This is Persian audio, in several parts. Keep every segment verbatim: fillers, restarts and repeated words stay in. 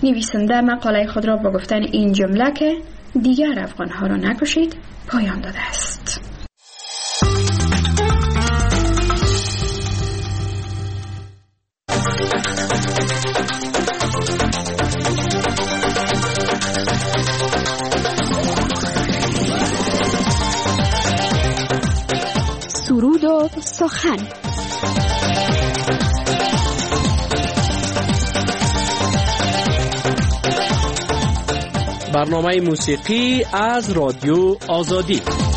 نویسنده مقاله خود را با گفتن این جمله که دیگر افغانها را نکشید پایان داده است. سرود و سخن. برنامه موسیقی از رادیو آزادی.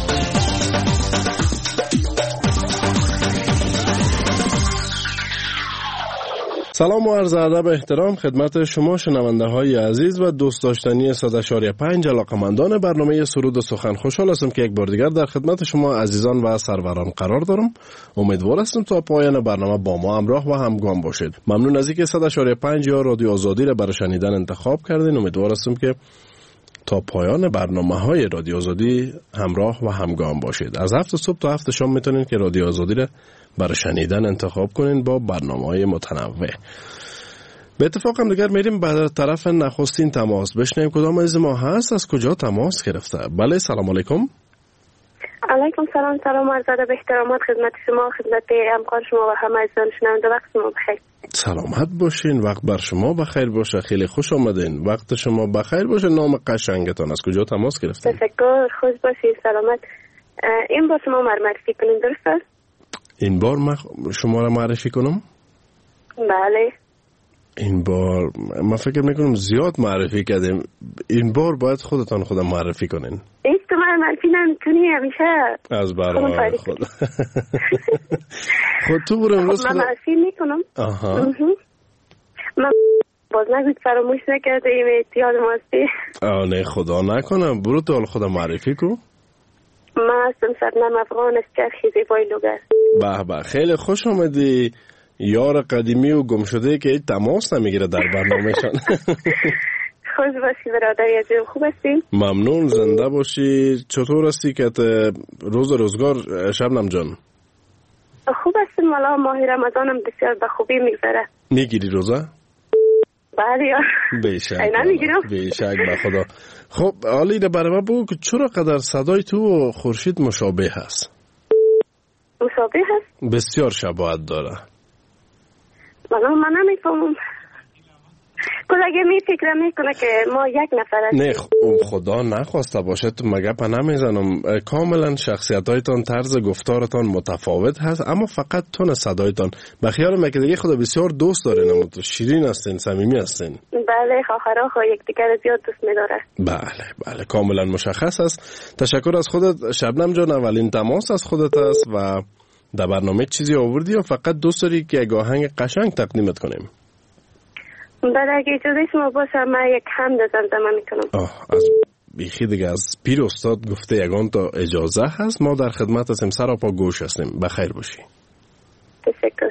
سلام و عرض ادب احترام خدمت شما شنونده های عزیز و دوست داشتنی صد و پنج علاقمندان برنامه سرود و سخن. خوشحال هستم که یک بار دیگر در خدمت شما عزیزان و سروران قرار دارم. امیدوار هستم تا پایان برنامه با ما همراه و همگام باشید. ممنون از اینکه صد و پنج یا رادیو آزادی را برای شنیدن انتخاب کردین. امیدوار هستم که تا پایان برنامه های رادیو آزادی همراه و همگام باشید. از هفت صبح تا هفت شام میتونین که رادیو آزادی را برای شنیدن انتخاب کنین با برنامه‌های متنوع. به اتفاق هم دیگر میریم به طرف نخستین تماس. بشنویم کدام از ما هست، از کجا تماس گرفته. بله، سلام علیکم. علیکم سلام. سلام عرض ادب احترامات خدمت شما، خدمت همکار شما و همه عزیزان شنونده. وقت شما بخیر. سلامت باشین، وقت بر شما بخیر باشه. خیلی خوش آمدین. وقت شما بخیر باشه. نام قشنگتان، از کجا تماس گرفتین؟ تشکر، خوش باشید، سلامت. این بار شما معرفی کنین، درست است؟ این بار من شما را معرفی کنم؟ بله. این بار من فکر میکنم زیاد معرفی کردیم. این بار باید خودتان خودم معرفی کنین. هیچ تو من معرفی نمیکنی همیشه. از برای خود. خود تو برو امروز من معرفی میکنم. آها. من باز نگوید فراموش نکرده ایم اتیاد ماستی. آه نه خدا نکنم. برو تو حال خودم معرفی کن. من هستم شبنم افغان از چرخی زیبای لوگر. به به، خیلی خوش آمدی. یار قدیمی و گم شده که تماس نمیگیره در برنامهشان. خوش باشی برادری عزیزم، خوب هستی؟ ممنون، زنده باشی. چطور هستی که روز روزگار شبنم جان؟ خوب هستم، والا ماه رمضانم بسیار به خوبی میگذره. میگیری روزه؟ بله یا بیشک نمیگیرم. بیشک به خدا. خب حالی ده برای من بگو که چرا قدر صدای تو و خورشید مشابه هست؟ مشابه هست؟ بسیار شباهت داره. والا من نمیفهمم. کلاگه می فکر میکنه که ما یک نفر هستیم. نه خدا نخواسته باشه. تو مگه پا نمیزنم. کاملا شخصیتایتان، طرز گفتارتان متفاوت هست، اما فقط تون صدایتان به خیال من که دیگه خدا بسیار دوست داره. نمو تو شیرین هستین، صمیمی هستین. بله، خواهرها خو یکدیگر زیاد دوست می‌داره. بله بله، کاملا مشخص است. تشکر از خودت شبنم جان. اولین تماس از خودت است و در برنامه چیزی آوردی یا فقط دوست داری که یک آهنگ قشنگ تقدیمت کنیم؟ بله اگه اجازه شما باشه من یک حمد زمزمه میکنم. آه از بیخی دیگه از پیر استاد گفته یگان تا اجازه هست. ما در خدمت هستیم، سراپا گوش هستیم. بخیر باشی. تشکر.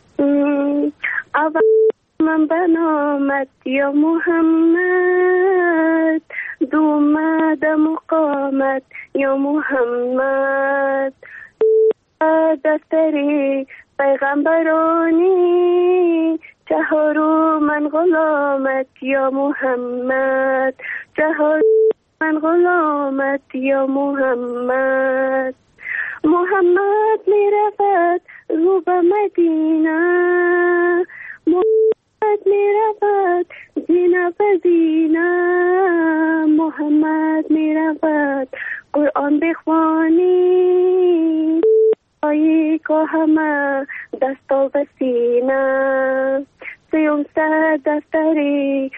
اول من بنامت یا محمد، دومد مقامت یا محمد، دفتری پیغمبرانی، چهارو من غلامت یا محمد، چهارو من غلامت یا محمد. محمد می رفت رو به مدینه، محمد می رفت زینه به زینه، محمد می رفت قرآن بخوانی، آیی که همه دستا به سینه، سیومصد دفتری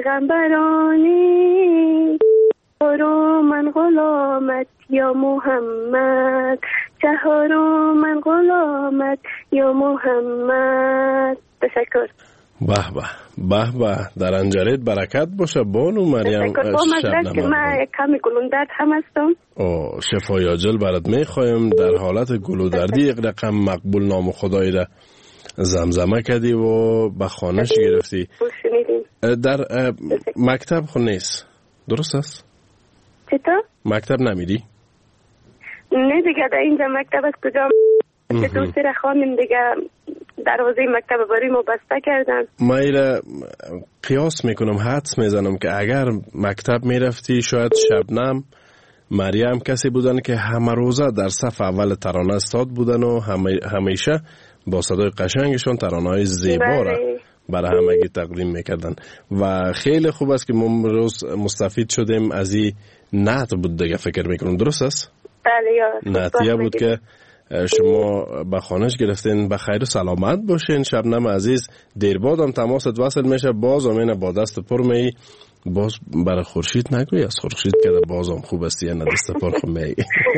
پیغمبرانی، چهارو من غلامت یا محمد، چهارو من غلامت یا محمد. تشکر. به به به به، در انجارت برکت باشه بانو مریم. تشکر. با مدرک که من کمی گلودرد هم هستم. او شفای عاجل برات میخوایم. در حالت گلودردی یک رقم مقبول نام خدایی را زمزمه کردی و به خانهش گرفتی. در مکتب خود نیست، درست است؟ چطور؟ مکتب نمیری؟ نه دیگه، در اینجا مکتب از کجا؟ دو سه خانم دیگه دروازه مکتب برای ما بسته کردن. ما ایره قیاس میکنم، حدس میزنم که اگر مکتب میرفتی شاید شبنم مریم کسی بودن که همه روزه در صف اول ترانه استاد بودن و همه همیشه با صدای قشنگشون ترانه‌های زیبا را برای همگی تقدیم میکردن و خیلی خوب است که ما امروز مستفید شدیم از این نعت بود دیگه، فکر میکنم درست است؟ بله یا نعتیه بود که شما به خانش گرفتین. به خیر و سلامت باشین شبنم عزیز. دیر بعدم تماست وصل میشه، باز امینه با دست پر می باز برای خورشید نگوی از خورشید که بازم خوب است یا نه دست پر خو می.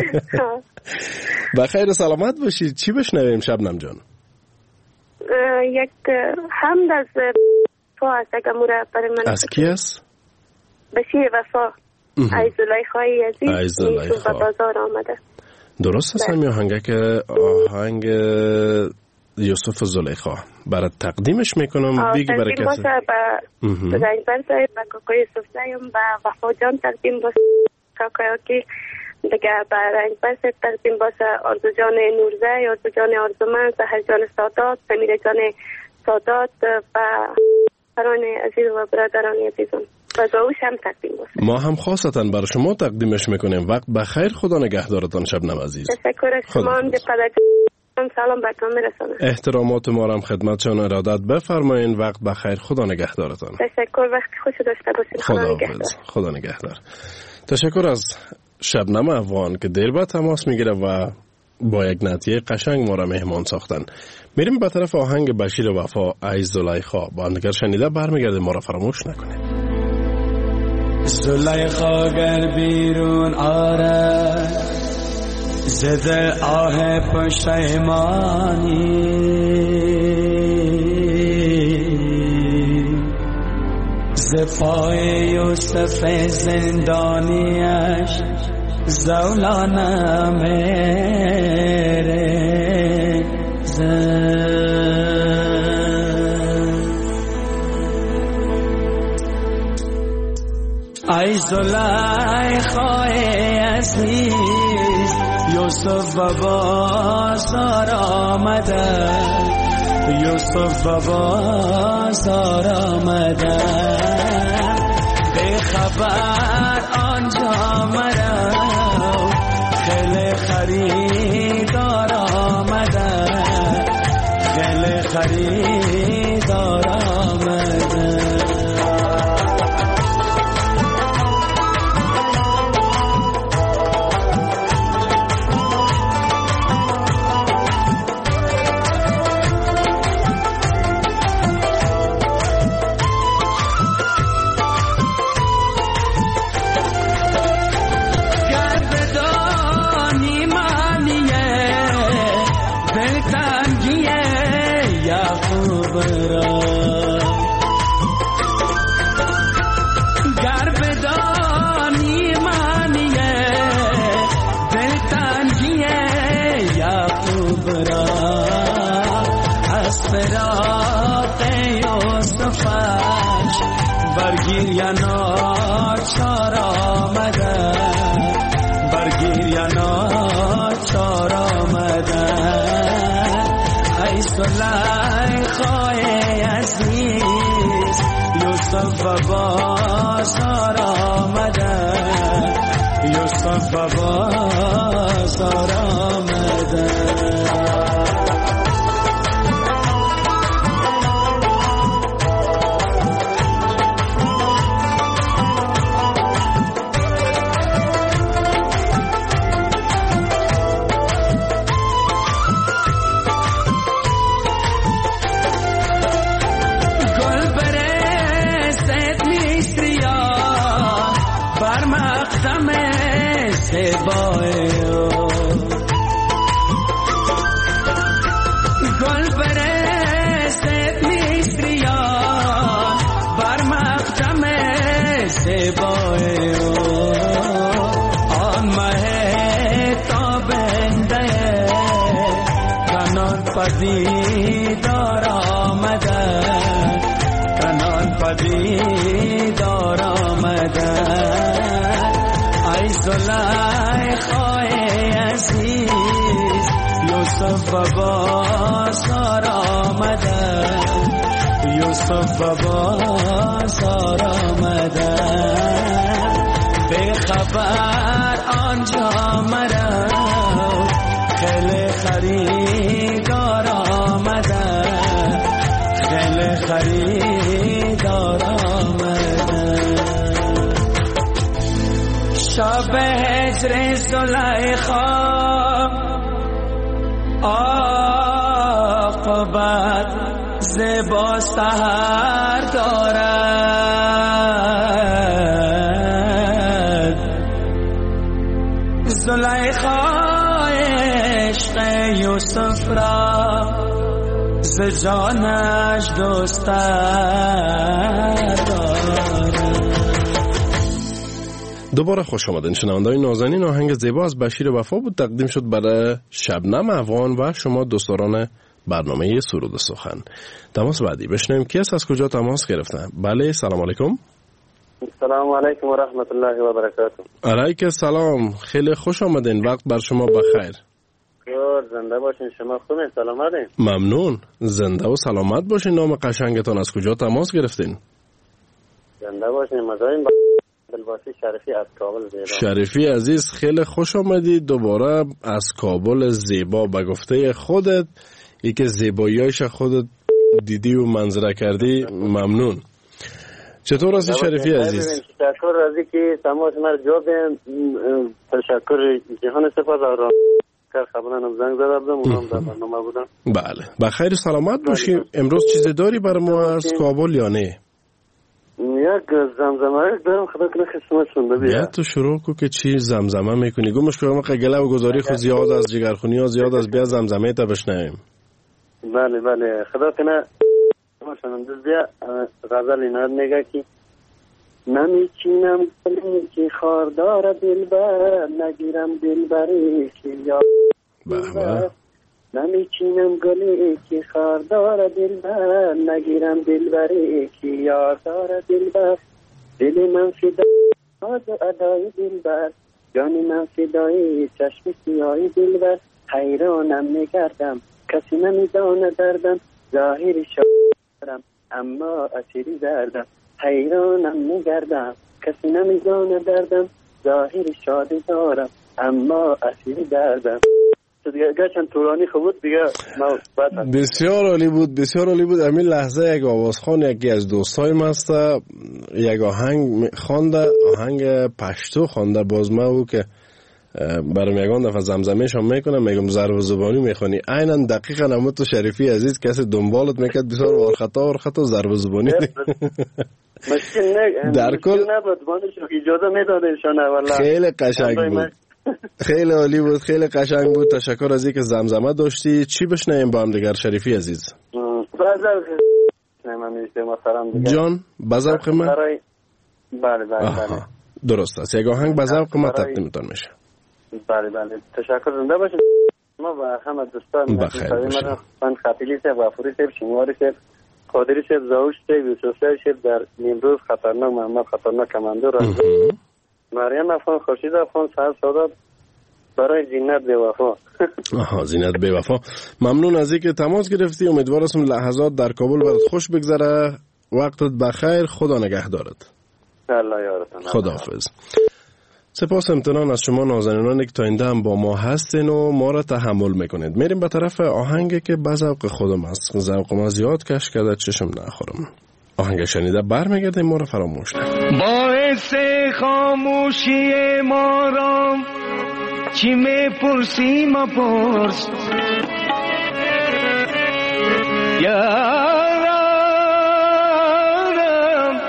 به خیر و سلامت باشید. چی بشنویم شبنم جان؟ یک حمد از وفا است اگه موره برای من. از کی است؟ بشیر وفا. ای زلیخای عزیز یوسف به بازار آمده. درست است هم آهنگه که آهنگ یوسف زلیخا برای تقدیمش میکنم بیگی برای کسی باشه به رنگ برسه به کاکای یوسف زیم به وفا جان تقدیم باشه کاکایا که دیگه به رنگ برسه تقدیم باشه آرزو جان نورزه، آرزو جان آرزومند، سحر جان سادات، سمیر جان سادات و فران عزیز و برادران عزیزم و داوش هم تقدیم باشه. ما هم خاصتا برای شما تقدیمش میکنیم. وقت بخیر، خدا نگهدارتان شبنم عزیز. تشکر از شما هم دقت سلام براتون میرسونم. احترامات ما را هم خدمتشان ارادت بفرمایین. وقت بخیر، خدا نگهدارتان. تشکر، وقت خوش داشته باشید. خدا نگهدار. خدا نگهدار. تشکر از شبنم افغان که دیر بعد تماس میگیره و با یک نعتیه قشنگ ما را مهمان ساختن. میریم به طرف آهنگ بشیر وفا ای زلیخا. با اندگر شنیده برمیگرده، ما را فراموش نکنید. زلیخا گر بیرون آره زده آه پشیمانی ز پای یوسف زندانیش زولانه میره ای زلیخای عزیز یوسف و بازار آمده، یوسف و بازار آمده، به خبر آنجا مرا خیلی خریدار آمده، خیلی خریدار آمده. برگیر یا ناچار آمده، برگیر یا ناچار آمده، ای زلیخای عزیز یوسف و بازار آمده، یوسف و بازار آمده. پدیدار آمده، کنان پدیدار آمده، ای زلیخای عزیز یوسف یوسف و بازار آمده یوسف و بازار آمده به خبر آنجا مرا خیلی خریدار آمده خیلی خریدار آمده شب هجر زلیخا عاقبت زیبا سحر دارد زلیخا عشق یوسف را ز جانش دوستر دارد. دوباره خوش آمدین شنونده‌های نازنین. آهنگ زیبا از بشیر وفا بود، تقدیم شد برای شبنم افغان و شما دوستداران برنامه سرود سخن. تماس بعدی بشنویم کی است، از کجا تماس گرفتن؟ بله سلام علیکم. سلام علیکم و رحمت الله و برکاته. علیکم سلام، خیلی خوش آمدین، وقت بر شما بخیر. خیر زنده باشین، شما خوبین؟ سلامتین؟ ممنون، زنده و سلامت باشین. نام قشنگتان، از کجا تماس گرفتین؟ زنده باشین، مزاین دلباسی شریفی از کابل زیبا. شریفی عزیز خیلی خوش آمدید دوباره از کابل زیبا. به گفته خودت ای که زیباییش خودت دیدی و منظره کردی ممنون. چطور هستی شریفی عزیز؟ تشکر از اینکه تماس مرا جواب تشکر جهان سپاس را کار خبرانم زنگ زده بودم اونم در برنامه بودم. بله بخیر سلامت باشی. امروز چیزی داری بر ما از کابل یا نه؟ یک زمزمه دارم خدا کنه خدمت شما بیا. بیا تو شروع کو که چی زمزمه میکنی؟ گمش کنم قگله و گزاری خود زیاد از جگرخونی ها زیاد از بیا زمزمه تا بشنویم. بله بله خدا کنه شما دوست بیا غزل اینا میگه که نمیچینم گلی که خاردار دلبر نگیرم دلبری که یاد بابا نمیچینم گلی که خاردار دلبر نگیرم دلبری که یاردار دلبر دل من فدای آز و ادای دلبر جان من فدای چشم سیای دلبر حیرانم میگردم کسی نمیدانه دردم ظاهری شادم اما اسیری دردم حیرانم میگردم کسی نمیدانه دردم ظاهری شادی دارم اما اسیری دردم. دیگه گرچند طولانی خوب دیگه بسیار عالی بود بسیار عالی بود. همین لحظه یک آوازخوان یکی از دوستایم هست یک آهنگ خوانده، آهنگ پشتو خوانده، باز ما او که برام یگان دفعه زمزمه‌ش هم میکنم میگم ضرب زبانی میخونی عیناً دقیقاً همون تو شریفی عزیز کسی دنبالت میکرد بسیار ور خطا ور خطا ضرب زبانی مشکل نه در کل نبود بانش اجازه میداد انشالله والله خیلی قشنگ بود خیلی عالی بود خیلی قشنگ بود. تشکر از اینکه زمزمه داشتی. چی بشنویم با هم دیگر شریفی عزیز؟ بازار من میشه محترم دیگه جان بازار من بله بله بله درست است. یک آهنگ بازار من تقدیمتون میشه. بله بله تشکر زنده باشید. ما و همه دوستان بخیر باشید. من خطیلی صاحب غفوری صاحب شماری صاحب قادری صاحب زاوش صاحب یوسف صاحب در نیمروز خطرناک محمد خطرناک کماندو را مریم افغان خورشید افغان سر سعادت برای زینت بی وفا. آها زینت بی وفا. ممنون از اینکه تماس گرفتی. امیدوارم لحظات در کابل برات خوش بگذره. وقتت بخیر. خدا نگهدارت. الله یارتون. خداحافظ. سپاس امتنان از شما نازنینانی که تا اینده هم با ما هستین و ما را تحمل میکنید. میریم به طرف آهنگی که به ذوق خودم است. ذوق ما زیاد کش کرده چشم نخورم. آهنگ شنیده برمیگردیم ما را فراموش نکنید. باعث خاموشی ما را چی میپرسی مپرس یارم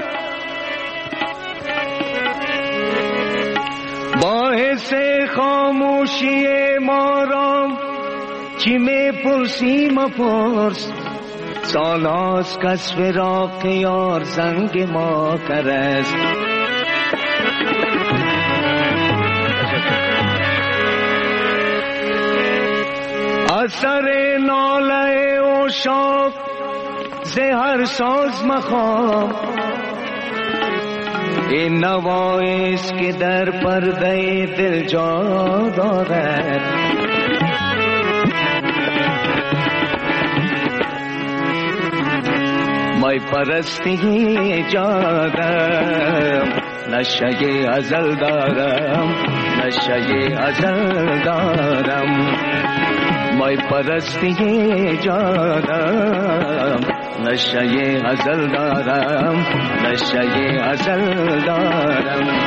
باعث خاموشی ما را چی میپرسی مپرس سالاست کس فراق یار زنگ ما کرست اثر ناله و شاق زهر ساز مخوام این نوایست که در پرده دل جا دارد مای پرستی جا دارم نشه ازل دارم نشه ازل دارم مای پرستی جا دارم نشه ازل دارم نشه ازل دارم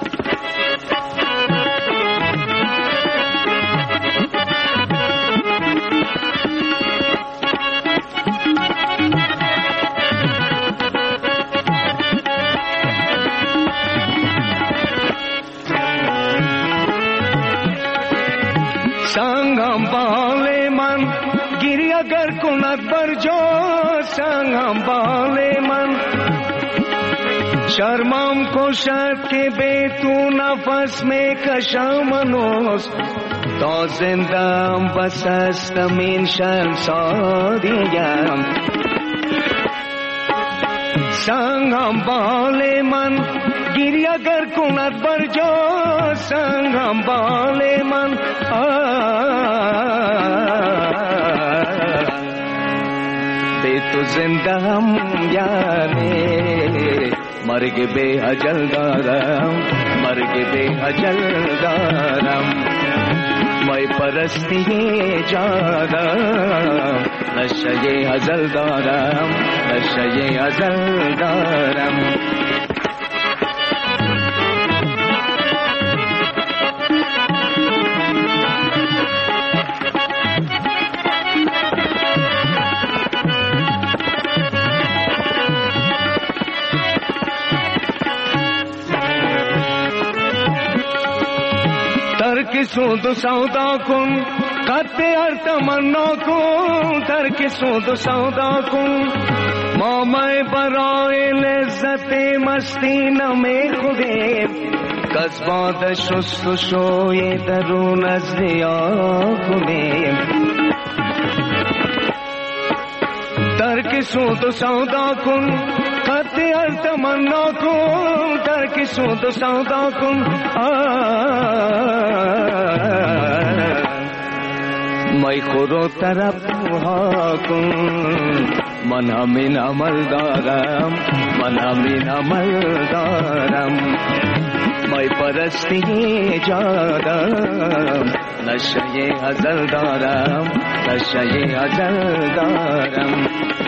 سنگم بال من گیری اگر کند بر جا سنگم بال من شرمم کشد که به تو نفس می کشم منوز تا زندم بس هستم این شرمساریم سنگم بال من گیری اگر کند بر جا سنگم بال من به تو زنده هم یعنی مرگ به اجل دارم مرگ به اجل دارم مای پرستی جا دارم نشه ازل دارم نشه ازل دارم ترک سود و سودا کن قطع هر تمنا کن ترک سود و سودا کن ما میں برای لذت مستی نمی خودیم کسباد شست و شوی درون از ریا کنیم ترک سود و سودا کن قطع هر تمنا کن ترک سود و سودا کن مای خورو طرف ها کن من همین عمل دارم من همین عمل دارم مای پرستی جا دارم نشه ازل دارم نشه ازل دارم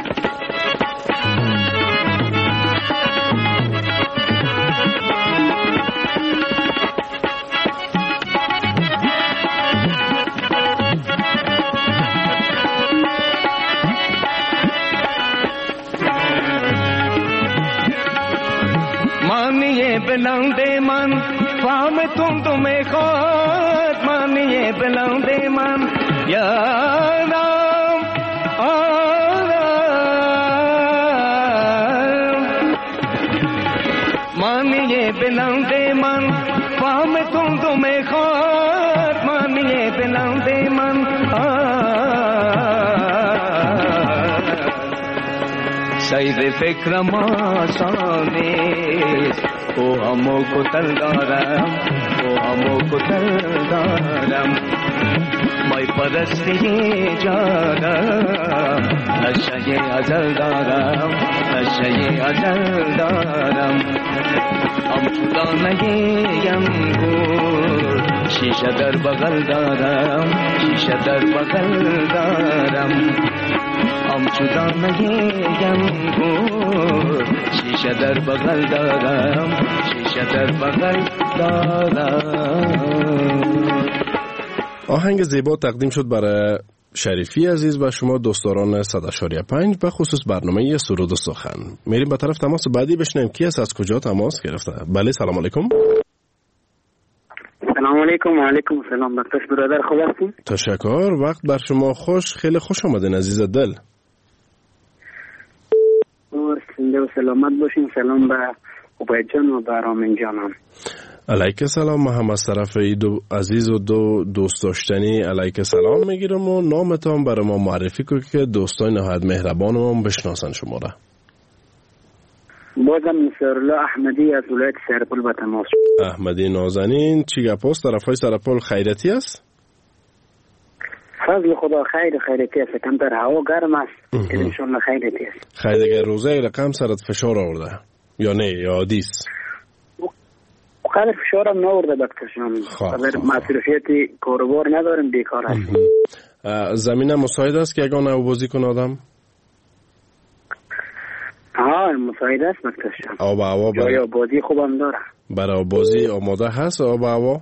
مانیے بلندے من فام تم تمہیں خود مانیے بلندے من یا رام مانیے بلندے من فام تم تمہیں خود مانیے بلندے من سید فکرم آسانی او همو کتل دارم او همو کتل دارم مای پرستی جانم نشه ازل دارم نشه ازل دارم ام خدا نگیم گور شیشه در بغل دارم شیشه در بغل دارم ام خدا نگیم گور شیشه در بغل دارم شیشه در بغل دارم. آهنگ زیبا تقدیم شد برای شریفی عزیز و شما دوستداران صد و پنج به خصوص برنامه سرود و سخن. میریم به طرف تماس بعدی بشنیم کی است از کجا تماس گرفته. بله سلام علیکم. سلام علیکم. و علیکم سلام. بختش برادر خوب هستین؟ تشکر. وقت بر شما خوش. خیلی خوش آمدین عزیز دل. زنده و سلامت باشین. سلام به عبید جان و به رامین جانم. علیک سلام. ما هم از طرف ای دو عزیز و دو دوست داشتنی علیک سلام میگیرم و نامتان برای ما معرفی کنید که دوستان نهایت مهربان ما بشناسن شما را. بازم نصرالله احمدی از ولایت سرپل به تماس. احمدی نازنین چی گپ است؟ طرفای سرپل خیرتی است؟ فضل خدا خیر خیر تیست کم در هوا گرم است انشالله خیر تیست. خیر دیگه روزه رقم سرت فشار آورده یا نه یا عادیس؟ قدر فشارم نورده دکتر جان. قدر مصرفیتی کاروبار ندارم بیکار هستیم. زمین مساعد است که یگان او بازی کن آدم؟ ها مساعد است دکتر جان. آب هوا جای آبادی خوبم داره. برای بازی آماده هست آب هوا؟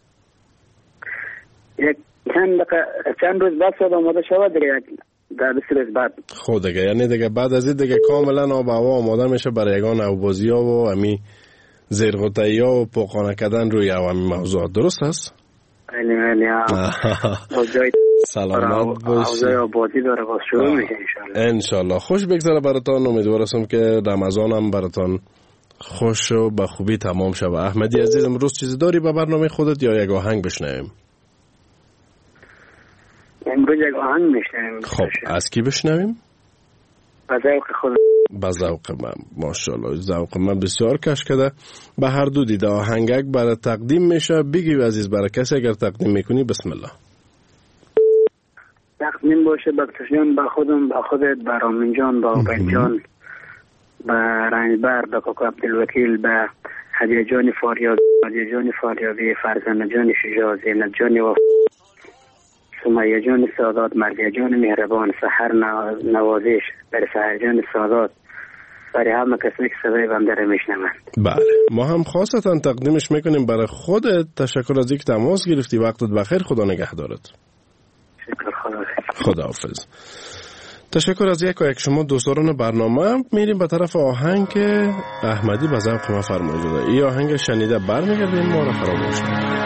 یک چند دقیقه چند روز بعد شد آماده شود دیگه در بیست روز بعد. خود دیگه یعنی دیگه بعد از این دیگه کاملا آب هوا آماده میشه برای یگان او بازی ها و امی زیرغتایی ها و پاکانه کردن روی امی موضوعات. درست است؟ بله بله. سلامت باشی. اوضاع آبادی داره باز شروع میشه انشالله. انشالله خوش بگذره براتان. امیدوارم که رمضان هم براتان خوش و به خوبی تمام شود. احمدی عزیز امروز چیزی داری به برنامه خودت یا یک آهنگ بشنویم؟ امروز یک آهنگ میشنویم. خب از کی بشنویم؟ به ذوق خود. به ذوق من ماشاءالله ذوق من بسیار کش کرده. به هر دو دیده آهنگک برای تقدیم میشه. بگی عزیز برای کسی اگر تقدیم میکنی بسم الله. تقدیم باشه بکتشیان با خودم با خودت با رامین جان با عبید جان با رنجبر با کاکا عبدالوکیل با هدیه جان فاریابی هدیه جان فاریابی فرزند جان شجاع زینب جان و سمیه جان سادات مرضیه جان مهربان سحر نوازش برای سحر جان سادات برای همه کسی که صدای بنده رو میشنوند. بله ما هم خاصتا تقدیمش میکنیم برای خودت. تشکر از اینکه تماس گرفتی. وقتت بخیر. خدا نگهدارت. شکر خدا. خداحافظ. تشکر از یک و یک شما دوستان برنامه. میریم به طرف آهنگ که احمدی به ذوق ما فرموده. این آهنگ شنیده برمیگردیم ما رو فراموش نکنید.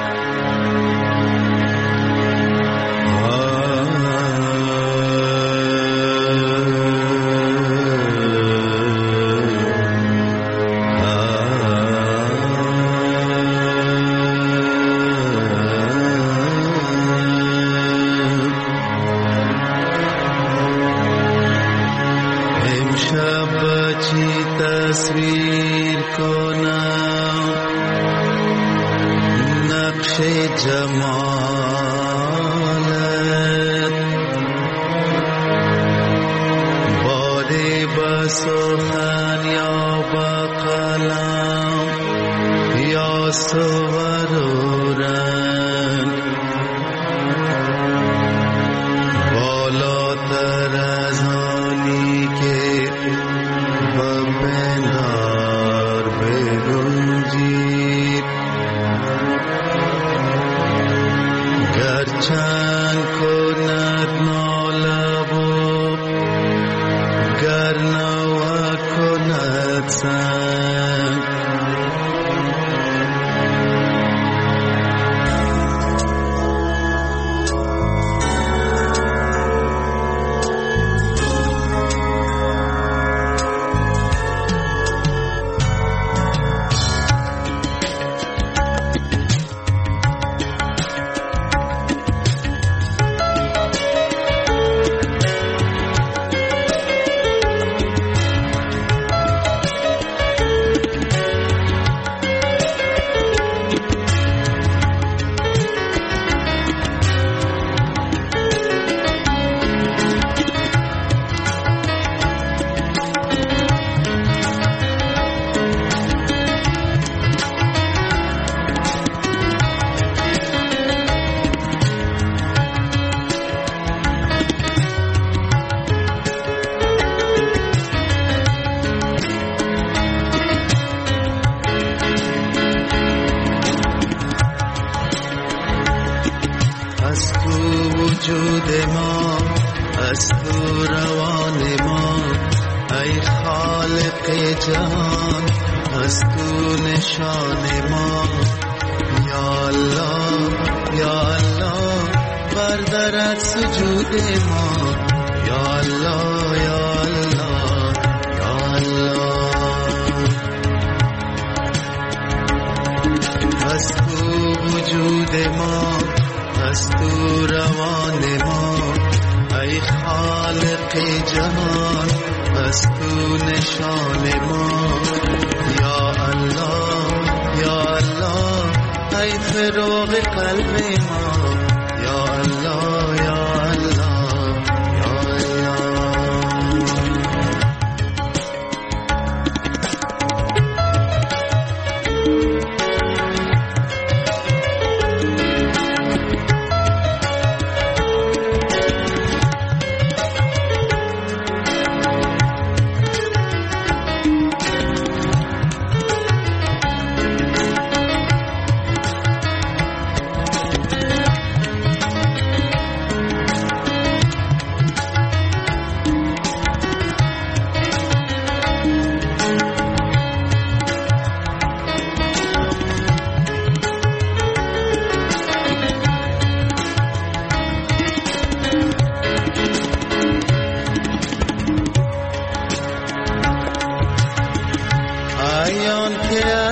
فروغ قلب ما یا الله یا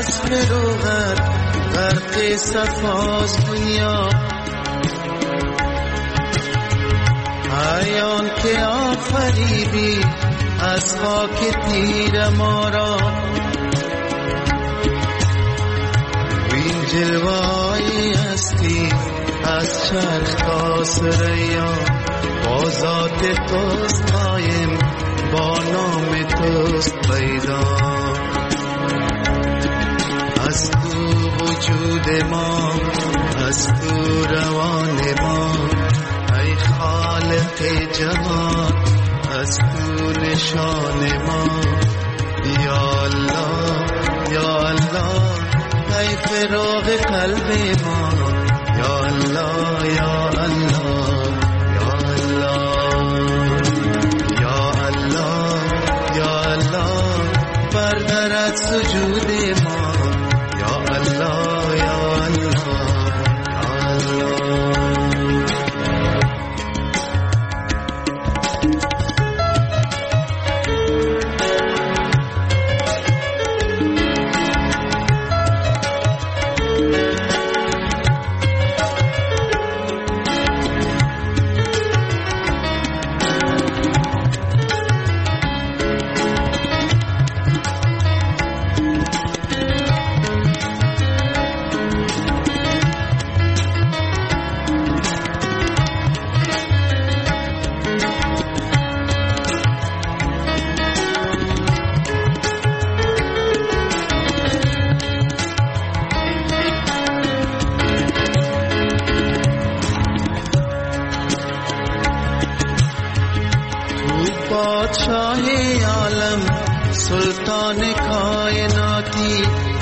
از فروغت غرق صفاز دنیا ایان که آفریدی از خاک تیر ما را وین جلوه‌ای هستی از چرخ تا ثریا با ذات توست قایم با نام توست پیدا از تو وجود ما از تو روان ما ای خالق جهان از تو نشان ما یا الله یا الله ای فراغ قلب ما یا الله یا الله یا الله یا الله یا الله بردارد سجود ما یا الله یا الله یا الله بادشاہ عالم سلطان کائناتی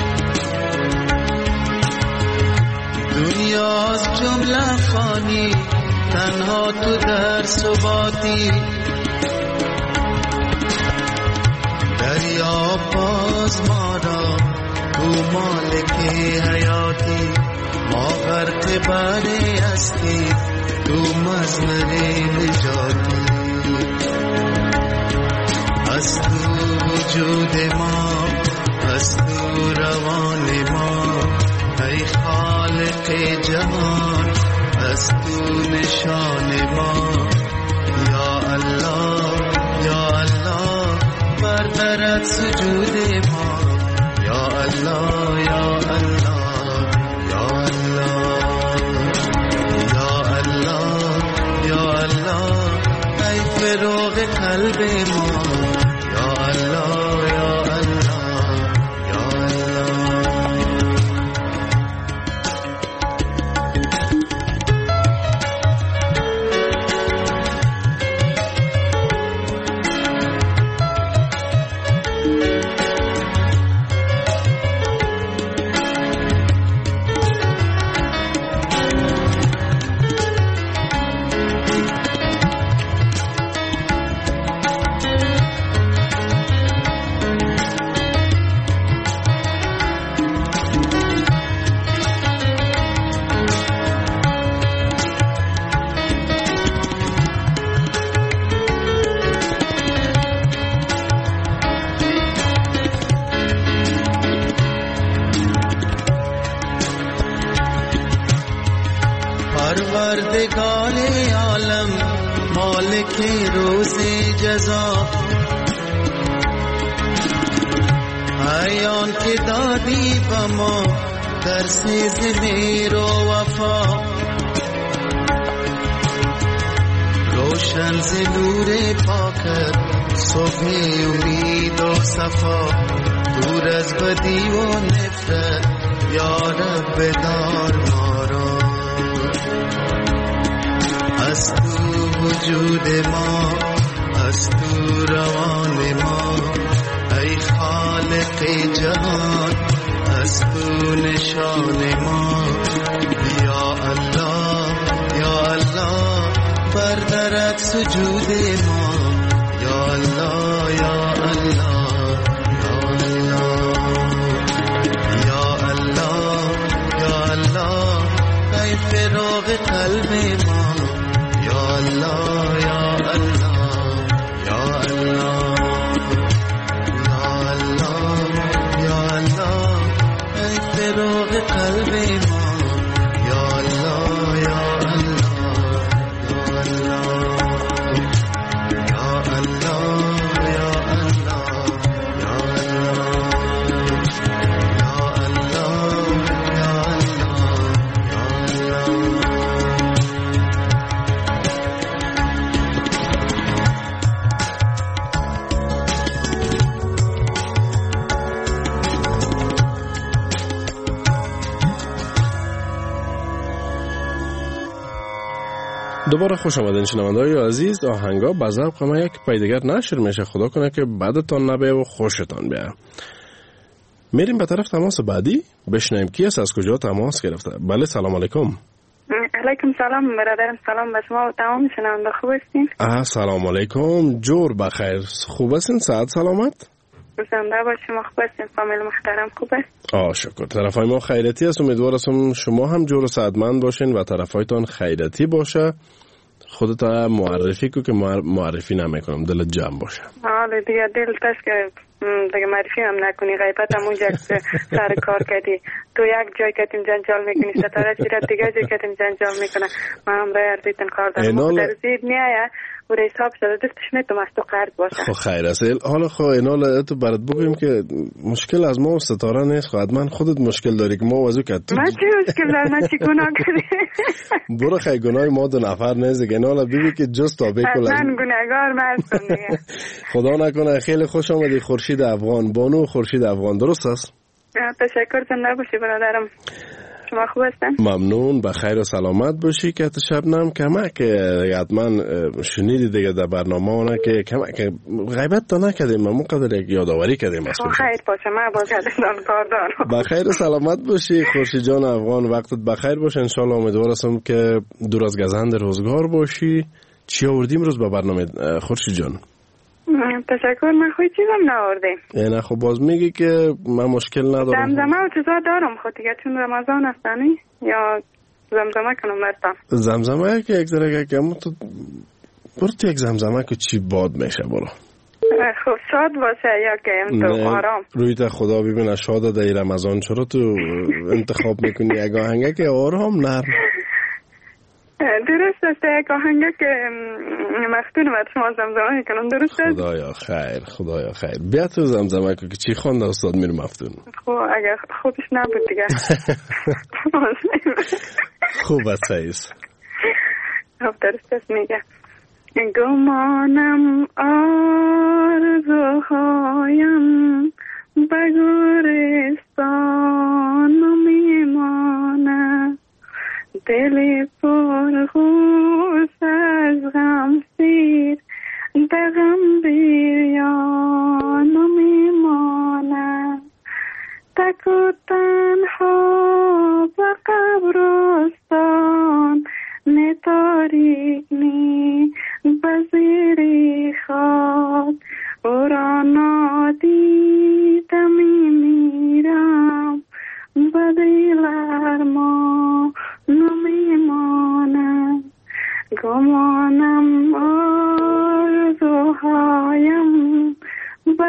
دنیا's جمله فانی تنها تو در ثباتی دریا باز ما را تو مالک حیاتی ما غرق باری هستی تو مزمر نجاتی از تو وجود ما از تو روان ما ای خالق جهان از تو نشان ما یا الله یا الله بردارد سجود ما یا الله یا الله یا الله یا الله یا الله ای فراغ قلب ما یا الله یا الله یا الله پروردگار عالم مالک روز جزا ایان که دادی به ما درس ضمیر و وفا روشن ز نور پاکت صبح امید و صفا دور از بدی و نفرت یا رب بدار ما را از تو وجود ما از تو روان ما ای خالق جهان از تو نشان ما یا الله یا الله بردارد سجود ما یا الله یا الله یا الله یا الله یا الله ای فراغ قلب ما یا الله یا الله یا الله یا الله یا الله قلب ما یا الله یا دوباره خوش آمدین شنونده‌های عزیز. آهنگا به ذوق ما یک پای دیگر نشر میشه. خدا کنه که بعدتان نبه و خوشتان بیاد. میریم به طرف تماس بعدی بشنویم کی است، از کجا تماس گرفته. بله سلام علیکم. علیکم سلام برادرم، سلام به شما و تمام شنونده. خوب هستین؟ آه سلام علیکم، جور بخیر. خوب هستین؟ صحت سلامت؟ زنده باشید. شما خوب هستین؟ فامیل محترم خوب است؟ آه شکر. طرفای ما خیرتی است. امیدوارم شما هم جور و سعادتمند باشین و طرفایتان خیرتی باشه. خودت معرفی کو که معرفی نمیکنم، دلت جمع باشه. حالا دیگه دل تاش که دیگه معرفی هم نکنی، غیبت هم اونجا سر کار کردی. تو یک جای کتیم جنجال میکنی، ستاره چیرت دیگه جای کتیم جنجال میکنه. من هم رای ارزیتن کار دارم. مختر زید نیایه و حساب شده دستش میتونم از تو قرد باشه. خب خیر است. حالا خب اینال تو برات بگویم که مشکل از ما و ستاره نیست. خب من خودت مشکل داری که ما وضو کرد. من چی مشکل دارم؟ من چی گناه کردی؟ برو خیلی گناه ما دو نفر نیست دیگه. اینال ببین که جز تابع کل. من گناهگار هستم دیگه. خدا نکنه. خیلی خوش آمدی خورشید افغان. بانو خورشید افغان درست است؟ تشکر. زنده باشی برادرم. شما خوب هستن؟ ممنون. بخیر و سلامت باشی. که شبنم کمک حتما شنیدی دیگه در برنامه اونه که کمک غیبت تا نکردیم، ما قدر یک یادآوری کردیم. خیر باشه. من باز کردم کار دارم. بخیر و سلامت باشی خورشید جان افغان. وقتت بخیر باشه. ان شاء الله امیدوارم که دور از گزند روزگار باشی. چی آوردیم روز به برنامه خورشید جان؟ تشکر. من خواهی چیزم ناوردیم. نه خب باز میگی که من مشکل ندارم. زمزمه و چیزا دارم خود دیگه، چون رمضان هستنی یا زمزمه کنم برتم. زمزمه که یک ذره که تو برو تو یک زمزمه که چی باد میشه برو. خب شاد باشه یا که تو آرام. روی تا خدا ببینه شاده در رمضان چرا تو انتخاب میکنی یک آهنگه که آرام نرم؟ درست است. یک آهنگه که مفتون باید شما زمزمه میکنم. درست است؟ خدایا خیر خدایا خیر. بیا تو زمزمه که چی خونده استاد میر مفتون. خب اگر خوبش نبود دیگه. خوب است سعیست. خب درست است. میگه گمانم آرزوهایم به گورستان میمانه، دل پرخوش از غم سیر به غم بیان میمانه، تک و تنها به قبرستان نه تاریک نی به زیر خاک او را نادیده میمیرم، به دل ارمان نمیمانم، گمانم آرزوهایم به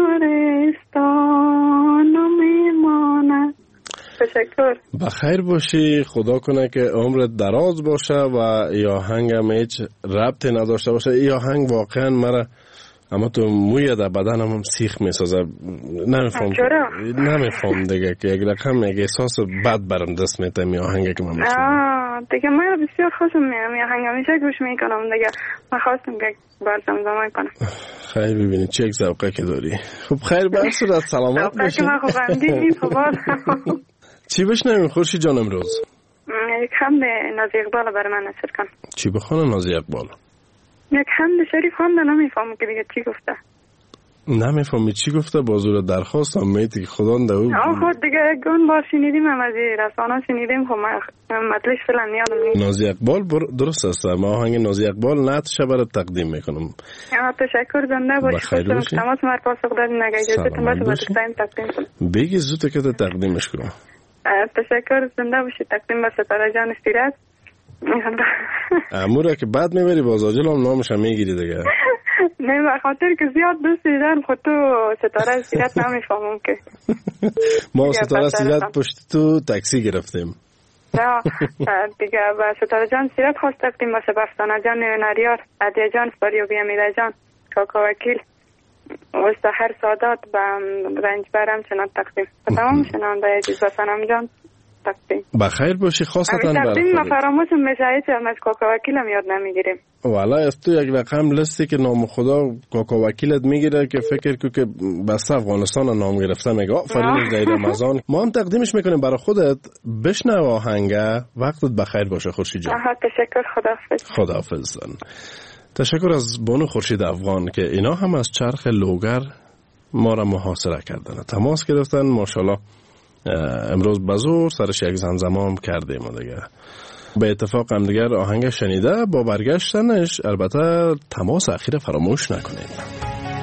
گورستان نمیمانم. تشکر. بخیر باشی. خدا کنه که عمرت دراز باشه و یا آهنگ هم هیچ ربطی نداشته باشه. این آهنگ واقعا مرا اما تو موی در بدنم هم سیخ میسازه. نمیفهم نمیفهم دیگه که یک رقم یک احساس بد برم دست میتم این آهنگی که من میشنم دیگه. من بسیار خوشم میام این آهنگ، همیشه گوش میکنم دیگه. من خواستم که بار زمزمه کنم. خیلی ببینید چه یک ذوقه که داری. خب خیر بر صورت سلامت باشی. من خوب اندید نیست. چی بشنویم خورشید جان امروز؟ یک حمد نازی اقبال برای من نشر کن. چی بخونه نازی اقبال؟ یک حمد شریف خونده. نمیفهمم که دیگه چی گفته. نمیفهمی چی گفته؟ بازور درخواست هم میتی که خدا نده او آه خود دیگه گون بار شنیدیم هم از رسانه شنیدیم. خب مطلش فلان یادم نیست. نازی اقبال درست است. ما آهنگ نازی اقبال نتشه برات تقدیم میکنم. تشکر. زنده باشی. بخیر باشی. تماس مر پاسخ دادین نگه اجازهتون باشه باید تایم تقدیم کنم. بگی زود که تقدیمش کنم. تشکر. زنده باشی. تقدیم به ستاره جان استیراد. اموره که بعد میبری باز آجل هم نامش هم میگیری دیگه. نه به خاطر که زیاد دوست دیدن خود تو ستاره سیرت نمیفهمم که ما ستاره سیرت پشت تو تاکسی گرفتیم. نه دیگه با ستاره جان سیرت خواست تقدیم باشه بفتانه جان نریار عدیه جان فریوبی امیده جان کاکا وکیل مستخر سادات و رنج برم چنان تقدیم و تمام شنانده عزیز و سنم جان تقدیم بخیر باشی خاصتا همین تقدیم ما فراموشم میشه هیچ هم از کاکا وکیلم یاد نمیگیریم والا از تو یک رقم لستی که نام خدا کاکا وکیلت میگیره که فکر کو که بس افغانستان نام گرفته میگه آفرین زید رمضان ما هم تقدیمش میکنیم برای خودت بشنو آهنگه وقتت بخیر باشه خورشید جان تشکر خداحافظ خداحافظ تشکر از بانو خورشید افغان که اینا هم از چرخ لوگر ما را محاصره کردن تماس گرفتن ماشاءالله امروز بزور سرش یک زمزمه کردیم دیگه به اتفاق هم دیگر آهنگ شنیده با برگشتنش البته تماس اخیر فراموش نکنید.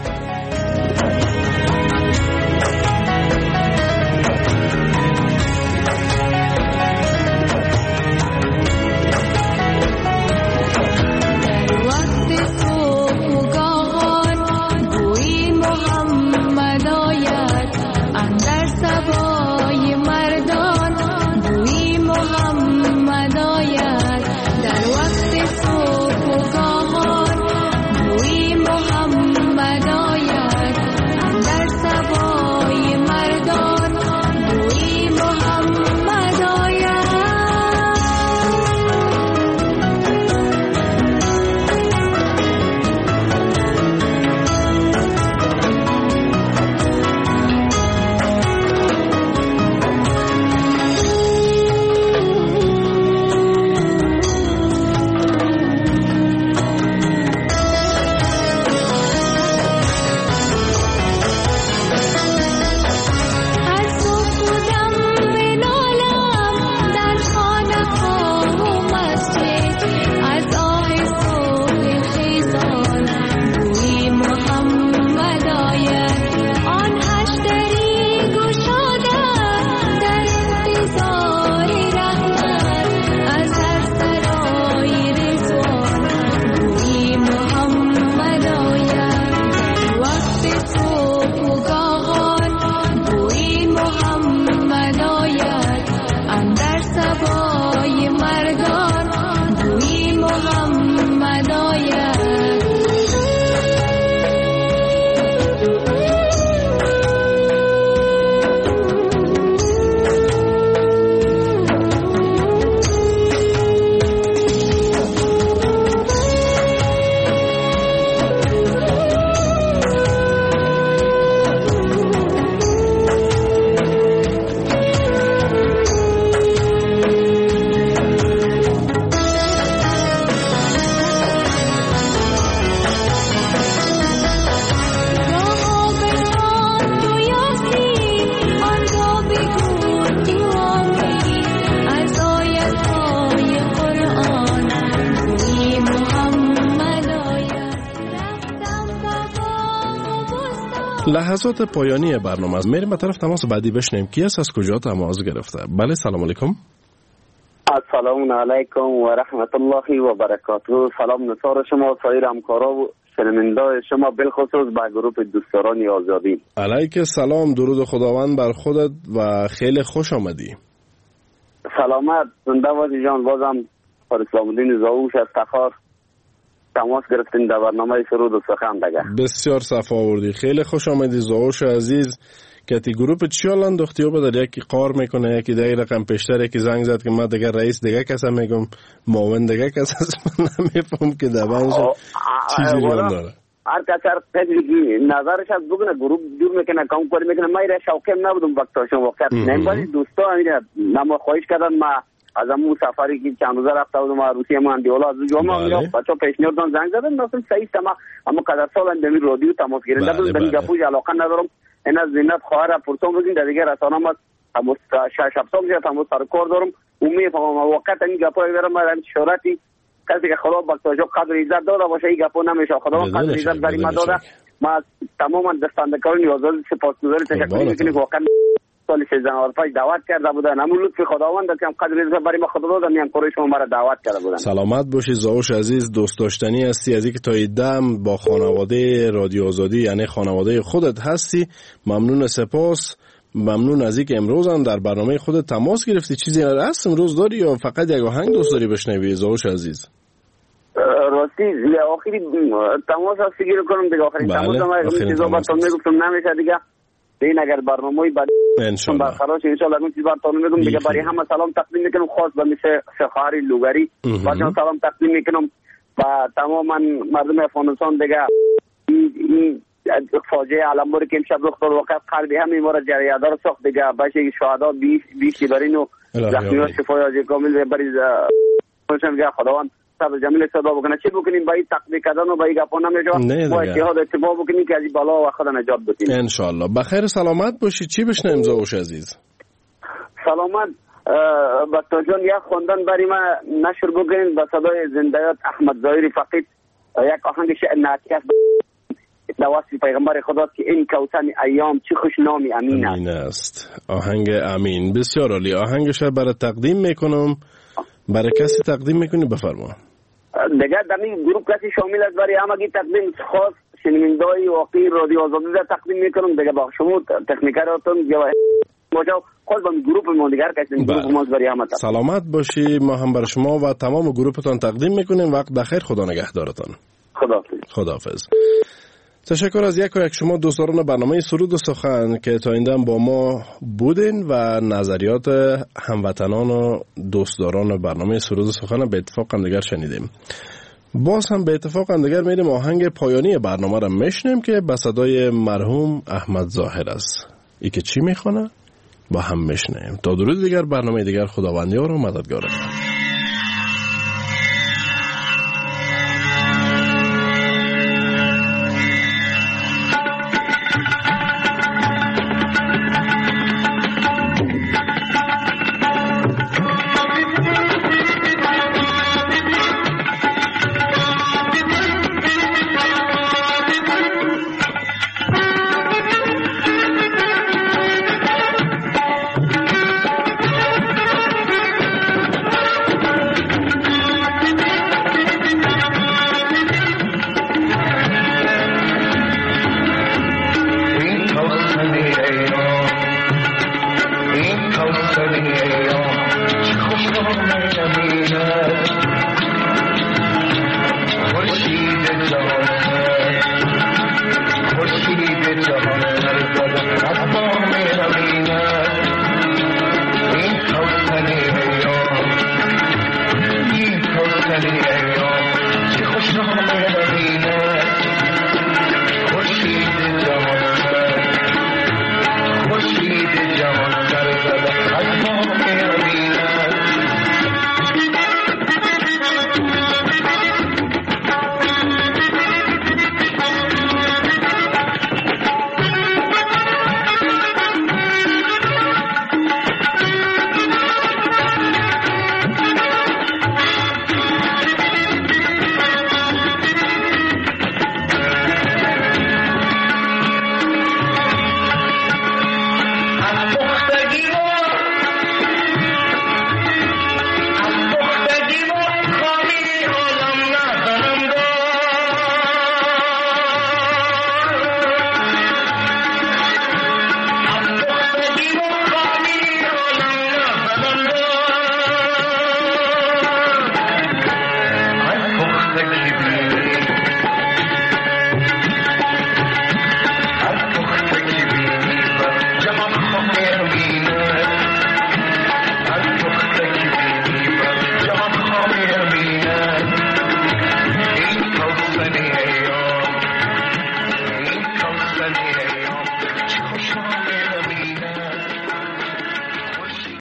لحظات پایانی برنامه از میریم به طرف تماس بعدی بشنیم کی است از کجا تماس گرفته. بله سلام علیکم. السلام علیکم و رحمت الله و برکاته. سلام نثار شما سایر همکارا و شنوندگان شما بالخصوص به گروه دوستداران آزادی. علیک سلام درود خداوند بر خودت و خیلی خوش آمدی. سلامت زنده باشی جان. بازم پر اسلام الدین زاوش از تخار تماس گرفتین در برنامه سرود و سخن دیگه. بسیار صفا آوردی. خیلی خوش آمدی زاوش عزیز. که تی گروپ چیال انداختی و بدر یکی قار میکنه یکی دیگه رقم پیشتر یکی زنگ زد که ما دیگه رئیس دیگه کسا میگم معاون دیگه کسا نمیفهم که دوانش چیزی جان داره. هر کس هر قدری نظرش از بگنه گروپ دور میکنه کام کاری میکنه. ما ایره شوقیم نبودم وقتاشون وقت نمیبالی دوستا نما خواهش کردن ما از امو سفری که چند روزه رفته بودم روسیه ما اندیولا از جامعه میرا بچه پیشنیار دان زنگ زدن ناسم سعیست ما اما قدر سال اندمی رادیو تماس گیرنده بود دمی گفوش علاقه ندارم این از زینت خواهر پرتون بگین در دیگه رسانه ما تماس شب سام جا تماس سرکار دارم امی فهم وقت این گپای برم من شهرتی کسی که خدا بکتاجا قدر عزت داده باشه این گپا نمیشه خدا قدر عزت برای ما داده ما تماما دستاندکاران آزادی سپاسگزاری تشکر میکنیم واقعا سال سیزده نود و پنج دعوت کرده بودن. همون لطف خداوند که هم قدر برای ما خدا دادم میان کار شما مرا دعوت کرده بودن. سلامت باشی زاوش عزیز، دوست داشتنی هستی از اینکه تا دم با خانواده رادیو آزادی یعنی خانواده خودت هستی. ممنون، سپاس. ممنون از اینکه امروز هم در برنامه خودت تماس گرفتی. چیزی هست امروز داری یا فقط یک آهنگ دوست داری بشنوی زاوش عزیز؟ راستی آخری تماس هست گیر کنم دیگه. آخری تماس هم اون چیزا براتون میگفتم نمیشه دیگه. این اگر برنامه‌ای بعد انشالله برقرار شه انشالله اون چیز براتون میگم دیگه. برای همه سلام تقدیم میکنم، خاص به مثل سخاری لوگری بچه‌ها سلام تقدیم میکنم و تماما مردم افغانستان دیگه. این فاجعه علمبر که امشب رخ داد واقعا قلبی همین ما را جریادار ساخت دیگه. باشه شهدا بیست بیست برین و زخمی‌ها شفای عاجل کامل برای خودشون خداوند صبر جمیل صدا بکنه. چی بکنیم با این تقدیم کردن و با این گپا نمیشه با اجتهاد اتباع بکنیم که از این بلا و خدا نجات بدیم ان شاء الله. بخیر سلامت باشی. چی بشنویم زاوش عزیز؟ سلامت بستا جان، یک خواندن برای ما نشر بکنین با صدای زنده‌یاد احمد ظاهری فقید. یک آهنگ شعر نعتی است دواسی پیغمبر خدا که این کوثر ایام چه خوش نامی امین است. امین است آهنگ امین. بسیار عالی. آهنگش برای تقدیم میکنم. برای کسی تقدیم میکنی؟ بفرما. دیگه در این گروه کسی شامل است برای همگی تقدیم خاص شنونده‌های واقعی رادیو آزادی را تقدیم میکنم دیگه. با شما تکنیکراتون یا باجا خود با گروه ما دیگر کسی گروه ما برای همه سلامت باشی. ما هم برای شما و تمام گروهتون تقدیم میکنیم. وقت بخیر. خدا نگهدارتان. خداحافظ. خداحافظ. تشکر از یک و یک شما دوستان برنامه سرود و سخن که تا این دم با ما بودین و نظریات هموطنان و دوستداران برنامه سرود و سخن به اتفاق هم دیگر شنیدیم. باز هم به اتفاق هم دیگر میریم آهنگ پایانی برنامه را میشنیم که به صدای مرحوم احمد ظاهر است. ای که چی میخونه با هم میشنیم. تا درود دیگر برنامه دیگر خداوندیار و مددگار است. این کوثر ایام چه خوش نام امین است.